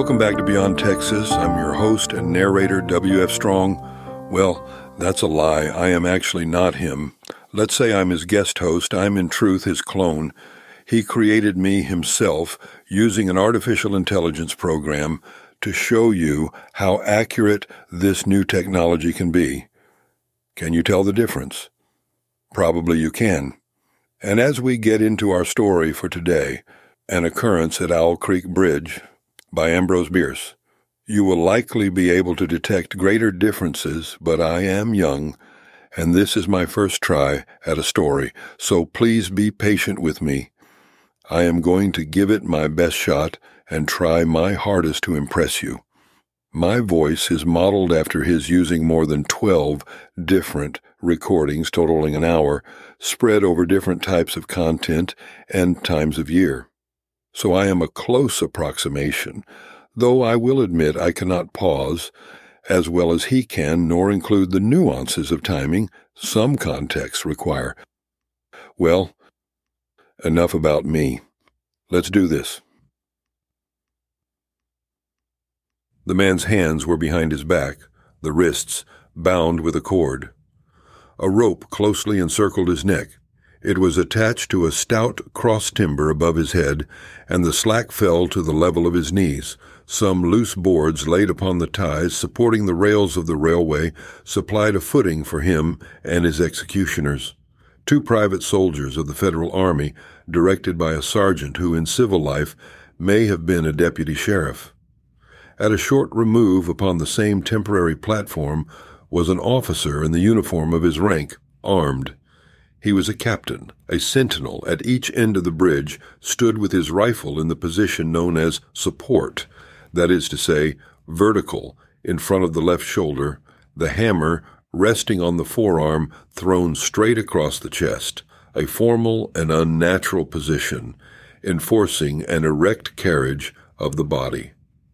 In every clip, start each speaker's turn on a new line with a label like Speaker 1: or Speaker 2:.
Speaker 1: Welcome back to Beyond Texas. I'm your host and narrator, W.F. Strong. Well, that's a lie. I am actually not him. Let's say I'm his guest host. I'm in truth his clone. He created me himself using an artificial intelligence program to show you how accurate this new technology can be. Can you tell the difference? Probably you can. And as we get into our story for today, an occurrence at Owl Creek Bridge by Ambrose Bierce, you will likely be able to detect greater differences, but I am young, and this is my first try at a story, so please be patient with me. I am going to give it my best shot and try my hardest to impress you. My voice is modeled after his using more than 12 different recordings totaling an hour, spread over different types of content and times of year. So I am a close approximation, though I will admit I cannot pause as well as he can, nor include the nuances of timing some contexts require. Well, enough about me. Let's do this. The man's hands were behind his back, the wrists bound with a cord. A rope closely encircled his neck. It was attached to a stout cross timber above his head, and the slack fell to the level of his knees. Some loose boards laid upon the ties supporting the rails of the railway supplied a footing for him and his executioners. 2 private soldiers of the Federal Army, directed by a sergeant who in civil life may have been a deputy sheriff. At a short remove upon the same temporary platform was an officer in the uniform of his rank, armed. He was a captain. A sentinel at each end of the bridge stood with his rifle in the position known as support, that is to say, vertical, in front of the left shoulder, the hammer resting on the forearm thrown straight across the chest, a formal and unnatural position, enforcing an erect carriage of the body.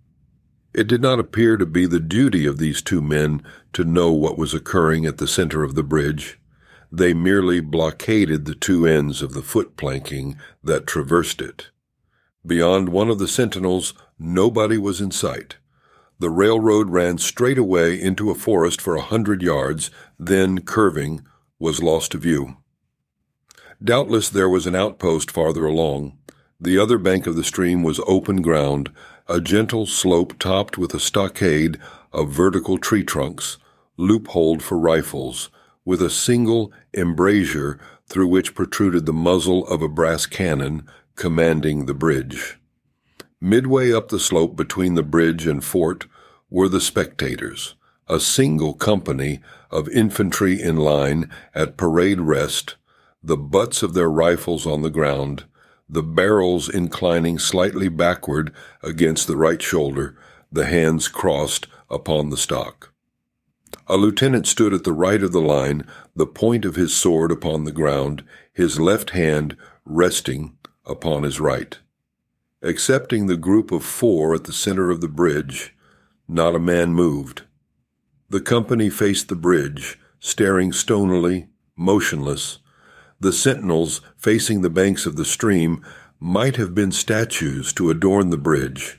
Speaker 1: It did not appear to be the duty of these 2 men to know what was occurring at the center of the bridge. They merely blockaded the 2 ends of the foot planking that traversed it. Beyond one of the sentinels, nobody was in sight. The railroad ran straight away into a forest for 100 yards, then, curving, was lost to view. Doubtless there was an outpost farther along. The other bank of the stream was open ground, a gentle slope topped with a stockade of vertical tree trunks, loopholed for rifles, with a single embrasure through which protruded the muzzle of a brass cannon commanding the bridge. Midway up the slope between the bridge and fort were the spectators, a single company of infantry in line at parade rest, the butts of their rifles on the ground, the barrels inclining slightly backward against the right shoulder, the hands crossed upon the stock. A lieutenant stood at the right of the line, the point of his sword upon the ground, his left hand resting upon his right. Excepting the group of 4 at the center of the bridge, not a man moved. The company faced the bridge, staring stonily, motionless. The sentinels facing the banks of the stream might have been statues to adorn the bridge.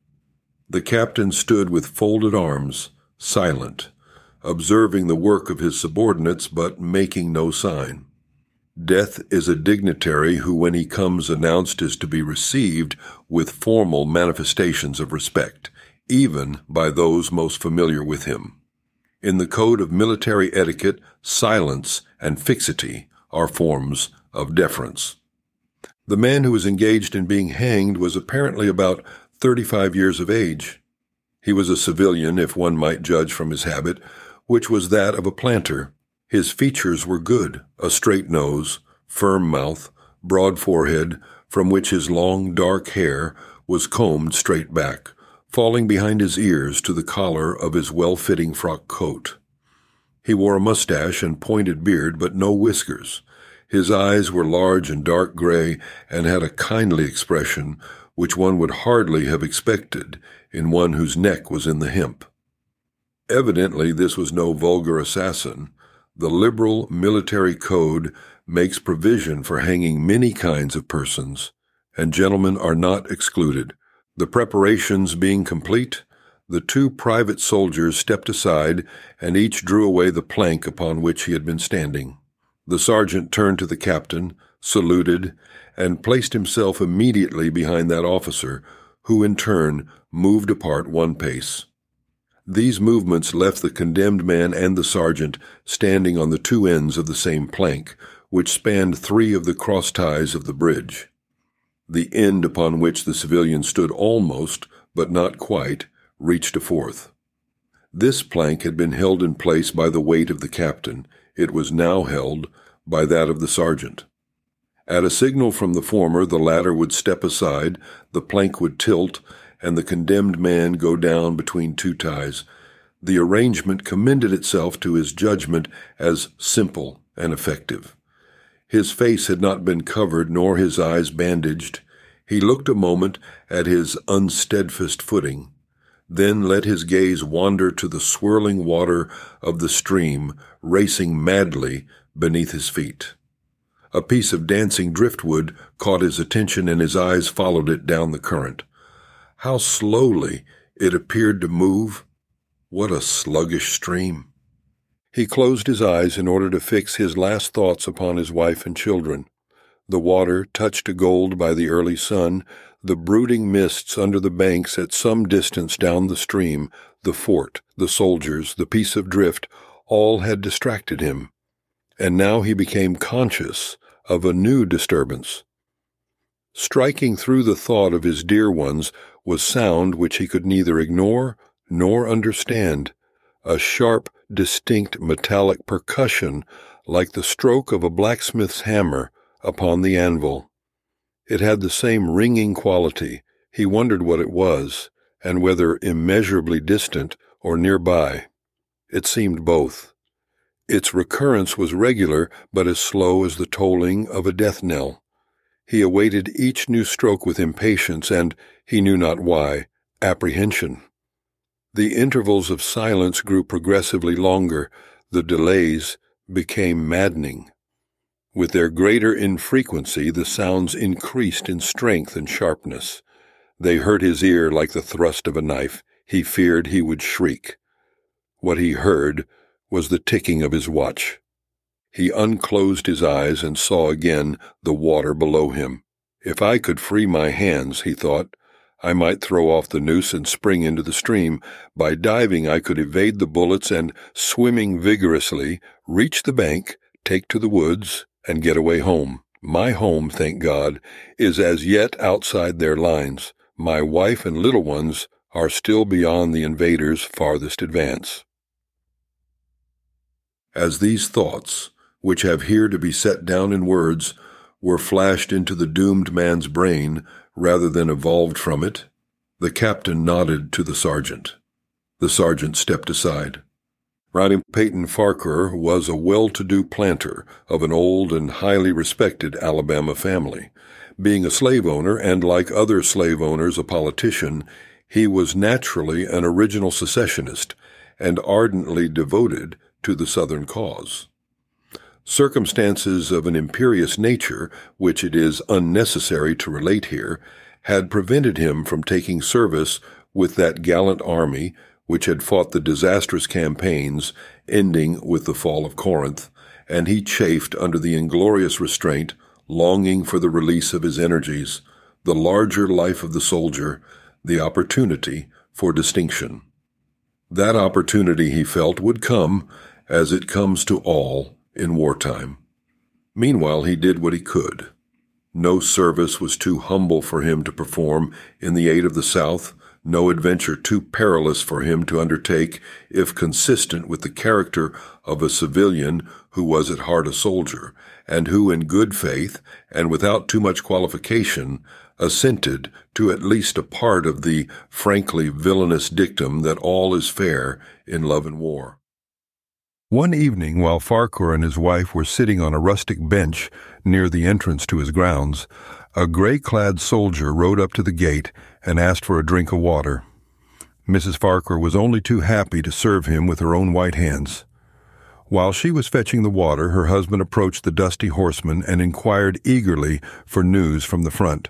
Speaker 1: The captain stood with folded arms, silent, observing the work of his subordinates but making no sign. Death is a dignitary who, when he comes announced, is to be received with formal manifestations of respect, even by those most familiar with him. In the code of military etiquette, silence and fixity are forms of deference. The man who was engaged in being hanged was apparently about 35 years of age. He was a civilian, if one might judge from his habit, which was that of a planter. His features were good, a straight nose, firm mouth, broad forehead, from which his long dark hair was combed straight back, falling behind his ears to the collar of his well-fitting frock coat. He wore a mustache and pointed beard, but no whiskers. His eyes were large and dark gray and had a kindly expression which one would hardly have expected in one whose neck was in the hemp. Evidently this was no vulgar assassin. The liberal military code makes provision for hanging many kinds of persons, and gentlemen are not excluded. The preparations being complete, the two private soldiers stepped aside and each drew away the plank upon which he had been standing. The sergeant turned to the captain, saluted, and placed himself immediately behind that officer, who in turn moved apart one pace. These movements left the condemned man and the sergeant standing on the two ends of the same plank, which spanned 3 of the cross ties of the bridge. The end upon which the civilian stood almost, but not quite, reached a 4th. This plank had been held in place by the weight of the captain. It was now held by that of the sergeant. At a signal from the former, the latter would step aside, the plank would tilt, and the condemned man go down between 2 ties. The arrangement commended itself to his judgment as simple and effective. His face had not been covered, nor his eyes bandaged. He looked a moment at his unsteadfast footing, then let his gaze wander to the swirling water of the stream racing madly beneath his feet. A piece of dancing driftwood caught his attention, and his eyes followed it down the current. How slowly it appeared to move! What a sluggish stream! He closed his eyes in order to fix his last thoughts upon his wife and children. The water, touched to gold by the early sun, the brooding mists under the banks at some distance down the stream, the fort, the soldiers, the piece of drift, all had distracted him. And now he became conscious of a new disturbance. Striking through the thought of his dear ones was sound which he could neither ignore nor understand, a sharp, distinct metallic percussion like the stroke of a blacksmith's hammer upon the anvil. It had the same ringing quality. He wondered what it was, and whether immeasurably distant or nearby. It seemed both. Its recurrence was regular, but as slow as the tolling of a death knell. He awaited each new stroke with impatience and, he knew not why, apprehension. The intervals of silence grew progressively longer. The delays became maddening. With their greater infrequency, the sounds increased in strength and sharpness. They hurt his ear like the thrust of a knife. He feared he would shriek. What he heard was the ticking of his watch. He unclosed his eyes and saw again the water below him. If I could free my hands, he thought, I might throw off the noose and spring into the stream. By diving, I could evade the bullets and, swimming vigorously, reach the bank, take to the woods, and get away home. My home, thank God, is as yet outside their lines. My wife and little ones are still beyond the invaders' farthest advance. As these thoughts, which have here to be set down in words, were flashed into the doomed man's brain rather than evolved from it, the captain nodded to the sergeant. The sergeant stepped aside. Ronnie Peyton Farquhar was a well-to-do planter of an old and highly respected Alabama family. Being a slave owner and, like other slave owners, a politician, he was naturally an original secessionist and ardently devoted to the Southern cause. Circumstances of an imperious nature, which it is unnecessary to relate here, had prevented him from taking service with that gallant army which had fought the disastrous campaigns ending with the fall of Corinth, and he chafed under the inglorious restraint, longing for the release of his energies, the larger life of the soldier, the opportunity for distinction. That opportunity, he felt, would come, as it comes to all in wartime. Meanwhile, he did what he could. No service was too humble for him to perform in the aid of the South, no adventure too perilous for him to undertake if consistent with the character of a civilian who was at heart a soldier, and who in good faith and without too much qualification assented to at least a part of the frankly villainous dictum that all is fair in love and war. One evening, while Farquhar and his wife were sitting on a rustic bench near the entrance to his grounds, a gray-clad soldier rode up to the gate and asked for a drink of water. Mrs. Farquhar was only too happy to serve him with her own white hands. While she was fetching the water, her husband approached the dusty horseman and inquired eagerly for news from the front.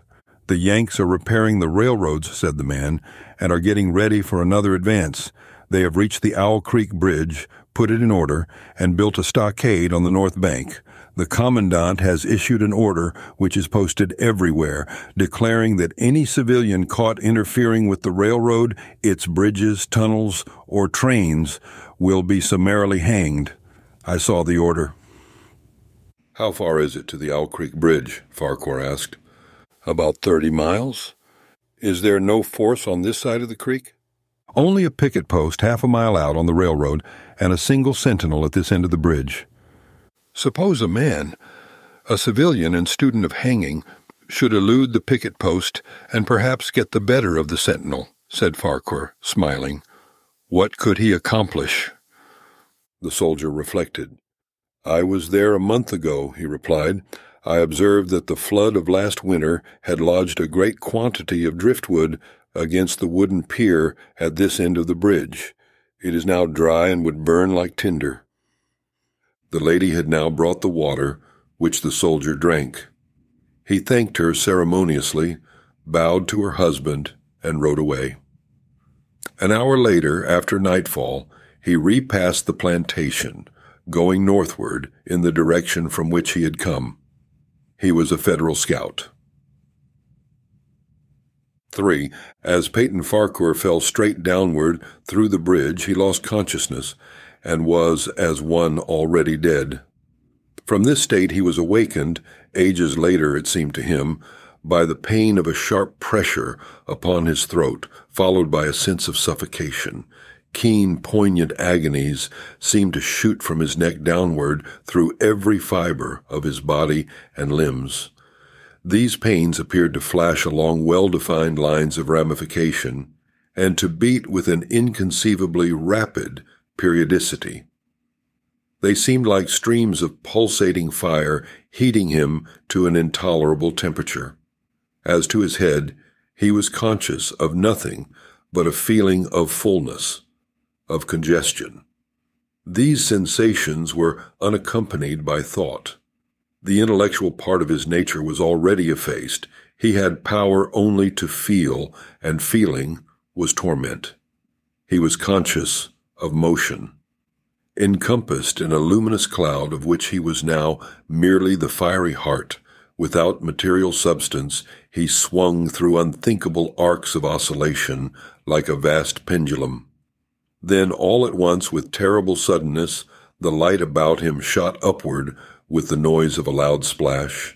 Speaker 1: "The Yanks are repairing the railroads," said the man, "and are getting ready for another advance. They have reached the Owl Creek Bridge, put it in order, and built a stockade on the north bank. The commandant has issued an order, which is posted everywhere, declaring that any civilian caught interfering with the railroad, its bridges, tunnels, or trains will be summarily hanged. I saw the order." "How far is it to the Owl Creek Bridge?" Farquhar asked. "About 30 miles. Is there no force on this side of the creek?" "Only a picket post half a mile out on the railroad and a single sentinel at this end of the bridge." "Suppose a civilian and student of hanging, should elude the picket post and perhaps get the better of the sentinel," said Farquhar, smiling. "What could he accomplish?" The soldier reflected. "I was there a month ago," he replied. "I observed that the flood of last winter had lodged a great quantity of driftwood against the wooden pier at this end of the bridge. It is now dry and would burn like tinder." The lady had now brought the water, which the soldier drank. He thanked her ceremoniously, bowed to her husband, and rode away. An hour later, after nightfall, he repassed the plantation, going northward in the direction from which he had come. He was a Federal scout. 3. As Peyton Farquhar fell straight downward through the bridge, he lost consciousness and was as one already dead. From this state he was awakened, ages later it seemed to him, by the pain of a sharp pressure upon his throat, followed by a sense of suffocation. Keen, poignant agonies seemed to shoot from his neck downward through every fiber of his body and limbs. These pains appeared to flash along well-defined lines of ramification, and to beat with an inconceivably rapid periodicity. They seemed like streams of pulsating fire heating him to an intolerable temperature. As to his head, he was conscious of nothing but a feeling of fullness, of congestion. These sensations were unaccompanied by thought. The intellectual part of his nature was already effaced. He had power only to feel, and feeling was torment. He was conscious of motion. Encompassed in a luminous cloud of which he was now merely the fiery heart, without material substance, he swung through unthinkable arcs of oscillation like a vast pendulum. Then, all at once, with terrible suddenness, the light about him shot upward with the noise of a loud splash.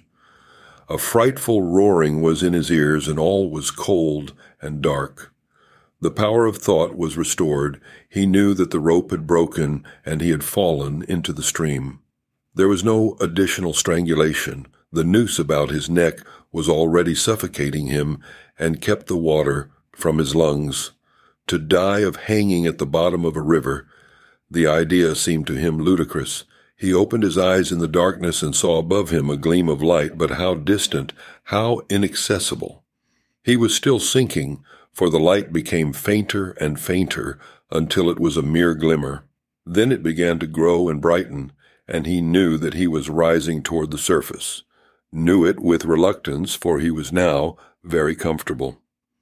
Speaker 1: A frightful roaring was in his ears, and all was cold and dark. The power of thought was restored. He knew that the rope had broken, and he had fallen into the stream. There was no additional strangulation. The noose about his neck was already suffocating him and kept the water from his lungs. To die of hanging at the bottom of a river, the idea seemed to him ludicrous. He opened his eyes in the darkness and saw above him a gleam of light, but how distant, how inaccessible. He was still sinking, for the light became fainter and fainter until it was a mere glimmer. Then it began to grow and brighten, and he knew that he was rising toward the surface. Knew it with reluctance, for he was now very comfortable.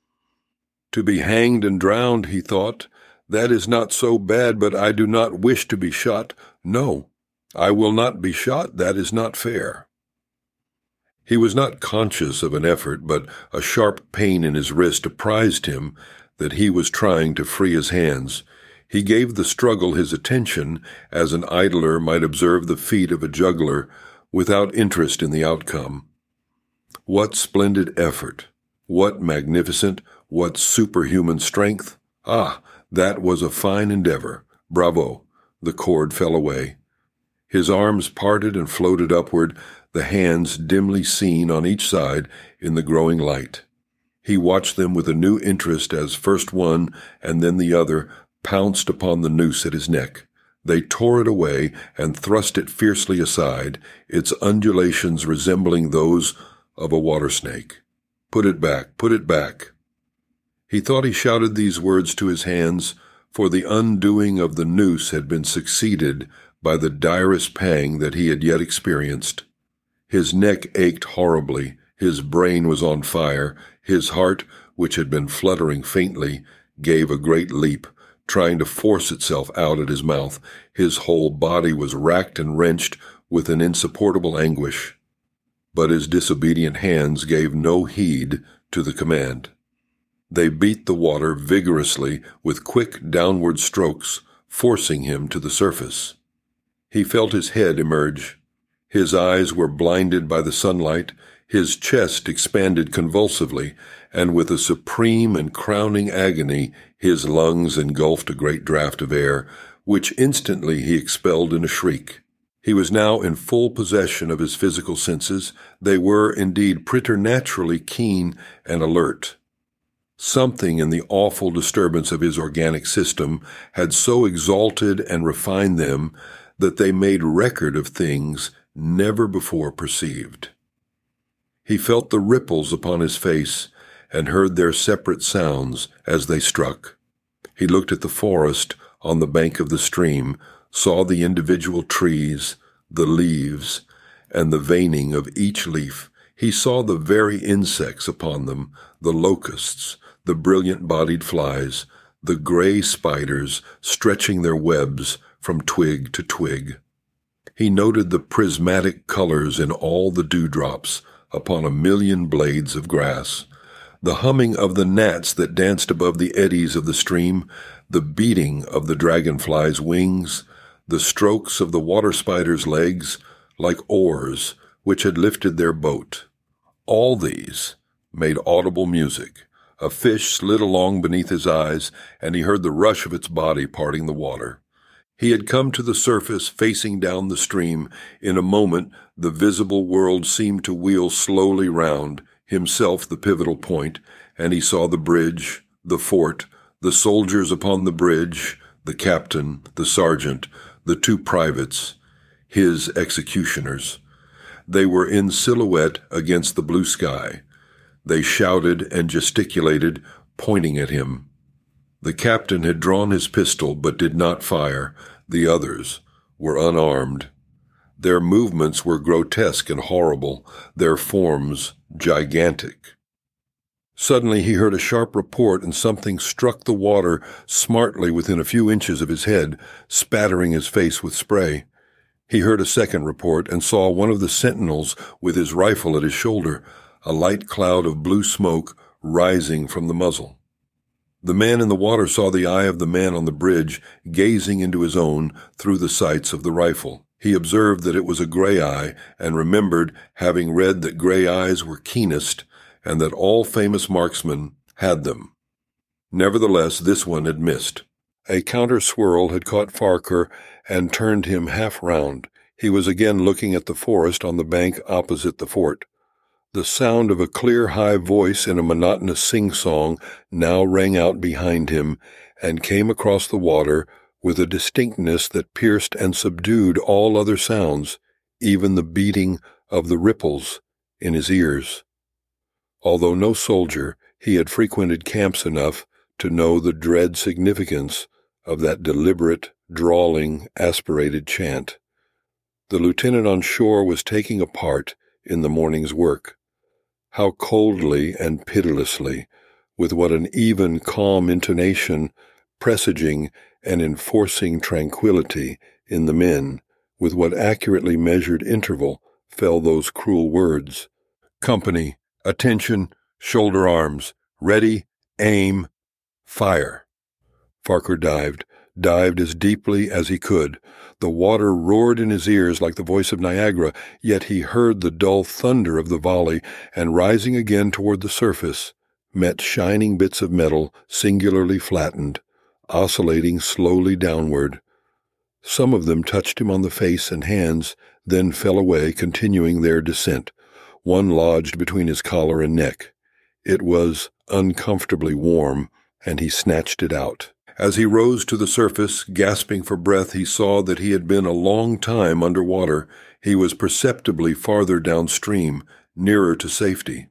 Speaker 1: To be hanged and drowned, he thought, that is not so bad, but I do not wish to be shot. No, I will not be shot. That is not fair. He was not conscious of an effort, but a sharp pain in his wrist apprised him that he was trying to free his hands. He gave the struggle his attention, as an idler might observe the feat of a juggler, without interest in the outcome. What splendid effort! What magnificent, what superhuman strength! Ah, that was a fine endeavor. Bravo! The cord fell away. His arms parted and floated upward, the hands dimly seen on each side in the growing light. He watched them with a new interest as first one and then the other pounced upon the noose at his neck. They tore it away and thrust it fiercely aside, its undulations resembling those of a water snake. "Put it back, put it back." He thought he shouted these words to his hands, for the undoing of the noose had been succeeded by the direst pang that he had yet experienced. His neck ached horribly, His brain was on fire. His heart, which had been fluttering faintly, gave a great leap, trying to force itself out at his mouth. His whole body was racked and wrenched with an insupportable anguish. But his disobedient hands gave no heed to the command. They beat the water vigorously with quick downward strokes, forcing him to the surface. He felt his head emerge. His eyes were blinded by the sunlight. His chest expanded convulsively, and with a supreme and crowning agony, his lungs engulfed a great draught of air, which instantly he expelled in a shriek. He was now in full possession of his physical senses. They were, indeed, preternaturally keen and alert. Something in the awful disturbance of his organic system had so exalted and refined them that they made record of things never before perceived. He felt the ripples upon his face and heard their separate sounds as they struck. He looked at the forest on the bank of the stream, saw the individual trees, the leaves, and the veining of each leaf. He saw the very insects upon them, the locusts, the brilliant-bodied flies, the gray spiders stretching their webs from twig to twig. He noted the prismatic colors in all the dewdrops upon a million blades of grass, the humming of the gnats that danced above the eddies of the stream, the beating of the dragonfly's wings, the strokes of the water spider's legs like oars which had lifted their boat. All these made audible music. A fish slid along beneath his eyes, and he heard the rush of its body parting the water. He had come to the surface, facing down the stream. In a moment, the visible world seemed to wheel slowly round, himself the pivotal point, and he saw the bridge, the fort, the soldiers upon the bridge, the captain, the sergeant, the two privates, his executioners. They were in silhouette against the blue sky. They shouted and gesticulated, pointing at him. The captain had drawn his pistol but did not fire. The others were unarmed. Their movements were grotesque and horrible, their forms gigantic. Suddenly he heard a sharp report, and something struck the water smartly within a few inches of his head, spattering his face with spray. He heard a second report and saw one of the sentinels with his rifle at his shoulder, a light cloud of blue smoke rising from the muzzle. The man in the water saw the eye of the man on the bridge gazing into his own through the sights of the rifle. He observed that it was a gray eye, and remembered having read that gray eyes were keenest, and that all famous marksmen had them. Nevertheless, this one had missed. A counter-swirl had caught Farquhar and turned him half round. He was again looking at the forest on the bank opposite the fort. The sound of a clear, high voice in a monotonous sing-song now rang out behind him and came across the water with a distinctness that pierced and subdued all other sounds, even the beating of the ripples in his ears. Although no soldier, he had frequented camps enough to know the dread significance of that deliberate, drawling, aspirated chant. The lieutenant on shore was taking a part in the morning's work. How coldly and pitilessly, with what an even, calm intonation, presaging and enforcing tranquility in the men, with what accurately measured interval fell those cruel words. Company, attention, shoulder arms, ready, aim, fire. Farquhar dived as deeply as he could. The water roared in his ears like the voice of Niagara, yet he heard the dull thunder of the volley, and rising again toward the surface, met shining bits of metal singularly flattened, oscillating slowly downward. Some of them touched him on the face and hands, then fell away, continuing their descent. One lodged between his collar and neck. It was uncomfortably warm, and he snatched it out. As he rose to the surface, gasping for breath, he saw that he had been a long time under water. He was perceptibly farther downstream, nearer to safety.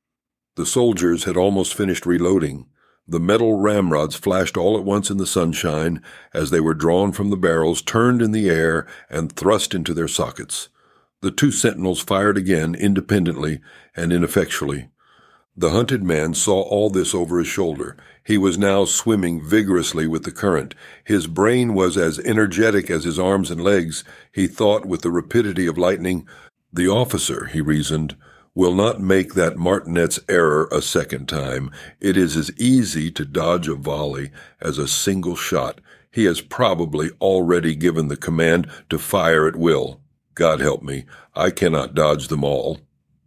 Speaker 1: The soldiers had almost finished reloading. The metal ramrods flashed all at once in the sunshine as they were drawn from the barrels, turned in the air, and thrust into their sockets. The two sentinels fired again, independently and ineffectually. The hunted man saw all this over his shoulder. He was now swimming vigorously with the current. His brain was as energetic as his arms and legs. He thought with the rapidity of lightning. The officer, he reasoned, will not make that martinet's error a second time. It is as easy to dodge a volley as a single shot. He has probably already given the command to fire at will. God help me, I cannot dodge them all.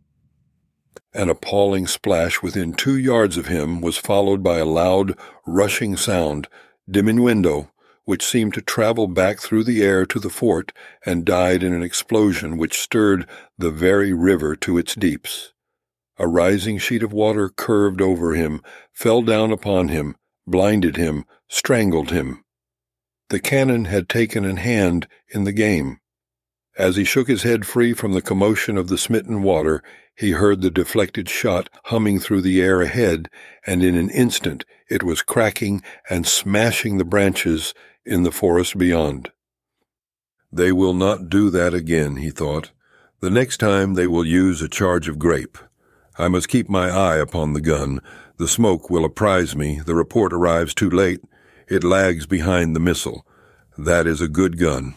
Speaker 1: An appalling splash within 2 yards of him was followed by a loud, rushing sound, diminuendo, which seemed to travel back through the air to the fort and died in an explosion which stirred the very river to its deeps. A rising sheet of water curved over him, fell down upon him, blinded him, strangled him. The cannon had taken a hand in the game. As he shook his head free from the commotion of the smitten water, he heard the deflected shot humming through the air ahead, and in an instant it was cracking and smashing the branches in the forest beyond. They will not do that again, he thought. The next time they will use a charge of grape. I must keep my eye upon the gun. The smoke will apprise me. The report arrives too late. It lags behind the missile. That is a good gun.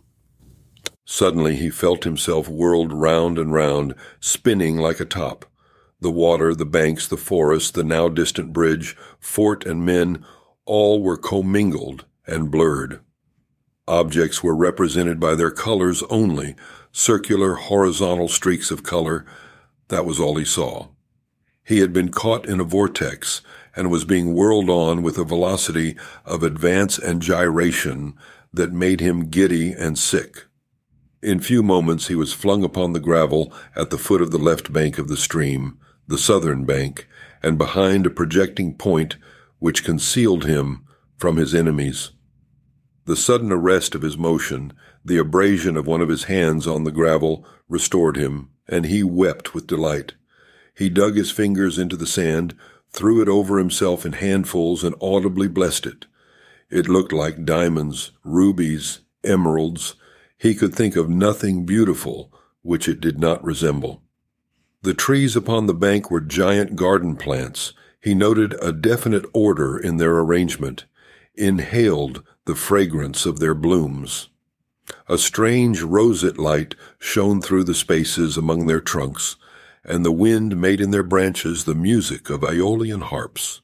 Speaker 1: Suddenly he felt himself whirled round and round, spinning like a top. The water, the banks, the forest, the now distant bridge, fort and men, all were commingled and blurred. Objects were represented by their colors only, circular, horizontal streaks of color. That was all he saw. He had been caught in a vortex and was being whirled on with a velocity of advance and gyration that made him giddy and sick. In few moments he was flung upon the gravel at the foot of the left bank of the stream, the southern bank, and behind a projecting point which concealed him from his enemies. The sudden arrest of his motion, the abrasion of one of his hands on the gravel, restored him, and he wept with delight. He dug his fingers into the sand, threw it over himself in handfuls, and audibly blessed it. It looked like diamonds, rubies, emeralds. He could think of nothing beautiful which it did not resemble. The trees upon the bank were giant garden plants. He noted a definite order in their arrangement, inhaled the fragrance of their blooms. A strange roseate light shone through the spaces among their trunks, and the wind made in their branches the music of Aeolian harps.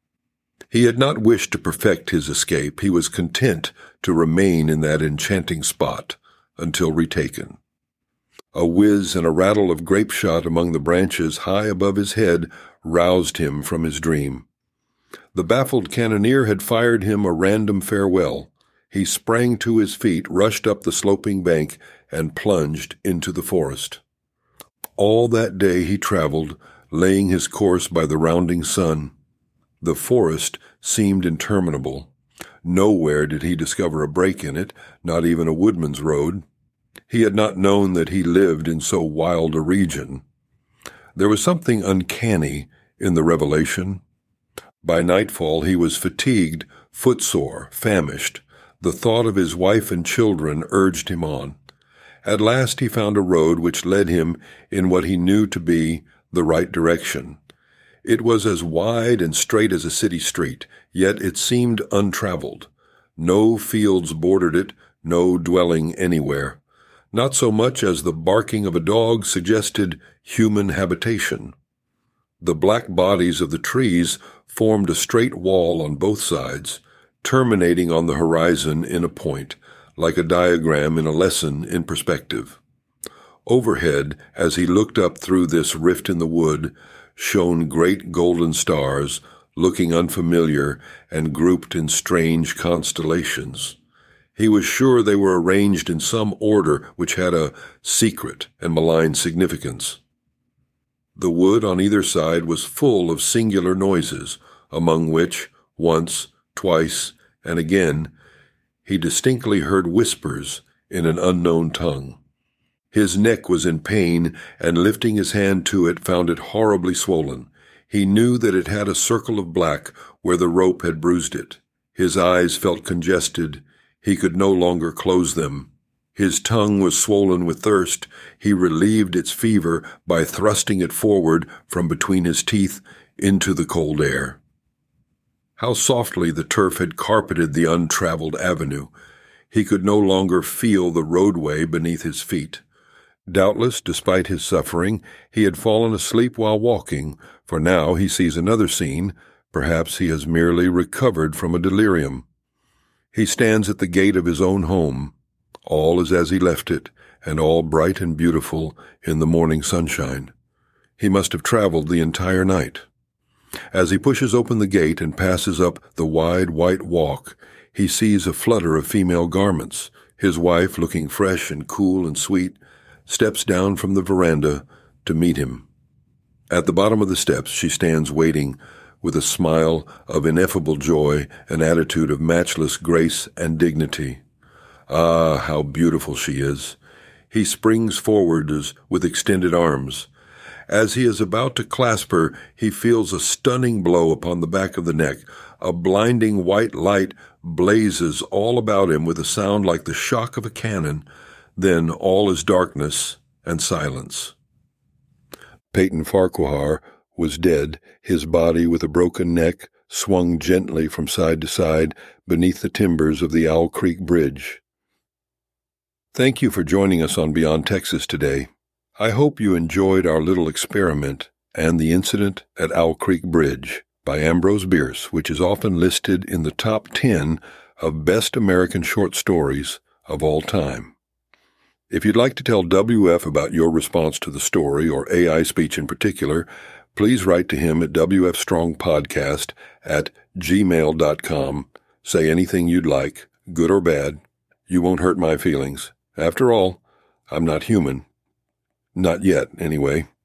Speaker 1: He had not wished to perfect his escape. He was content to remain in that enchanting spot until retaken. A whiz and a rattle of grape shot among the branches high above his head roused him from his dream. The baffled cannoneer had fired him a random farewell. He sprang to his feet, rushed up the sloping bank, and plunged into the forest. All that day he traveled, laying his course by the rounding sun. The forest seemed interminable. Nowhere did he discover a break in it, not even a woodman's road. He had not known that he lived in so wild a region. There was something uncanny in the revelation. By nightfall he was fatigued, footsore, famished. The thought of his wife and children urged him on. At last he found a road which led him in what he knew to be the right direction. It was as wide and straight as a city street, yet it seemed untraveled. No fields bordered it, no dwelling anywhere. Not so much as the barking of a dog suggested human habitation. The black bodies of the trees formed a straight wall on both sides, terminating on the horizon in a point, like a diagram in a lesson in perspective. Overhead, as he looked up through this rift in the wood, shone great golden stars, looking unfamiliar and grouped in strange constellations. He was sure they were arranged in some order which had a secret and malign significance. The wood on either side was full of singular noises, among which, once, twice, and again, he distinctly heard whispers in an unknown tongue. His neck was in pain, and lifting his hand to it, found it horribly swollen. He knew that it had a circle of black where the rope had bruised it. His eyes felt congested. He could no longer close them. His tongue was swollen with thirst. He relieved its fever by thrusting it forward from between his teeth into the cold air. How softly the turf had carpeted the untraveled avenue. He could no longer feel the roadway beneath his feet. Doubtless, despite his suffering, he had fallen asleep while walking, for now he sees another scene. Perhaps he has merely recovered from a delirium. He stands at the gate of his own home. All is as he left it, and all bright and beautiful in the morning sunshine. He must have traveled the entire night. As he pushes open the gate and passes up the wide white walk, he sees a flutter of female garments. His wife, looking fresh and cool and sweet, steps down from the veranda to meet him. At the bottom of the steps she stands waiting, with a smile of ineffable joy, an attitude of matchless grace and dignity. Ah, how beautiful she is! He springs forward with extended arms. As he is about to clasp her, he feels a stunning blow upon the back of the neck. A blinding white light blazes all about him with a sound like the shock of a cannon. Then all is darkness and silence. Peyton Farquhar was dead, his body with a broken neck swung gently from side to side beneath the timbers of the Owl Creek Bridge. Thank you for joining us on Beyond Texas today. I hope you enjoyed our little experiment and the incident at Owl Creek Bridge by Ambrose Bierce, which is often listed in the top 10 of best American short stories of all time. If you'd like to tell WF about your response to the story, or AI speech in particular, please write to him at wfstrongpodcast@gmail.com. Say anything you'd like, good or bad. You won't hurt my feelings. After all, I'm not human. Not yet, anyway.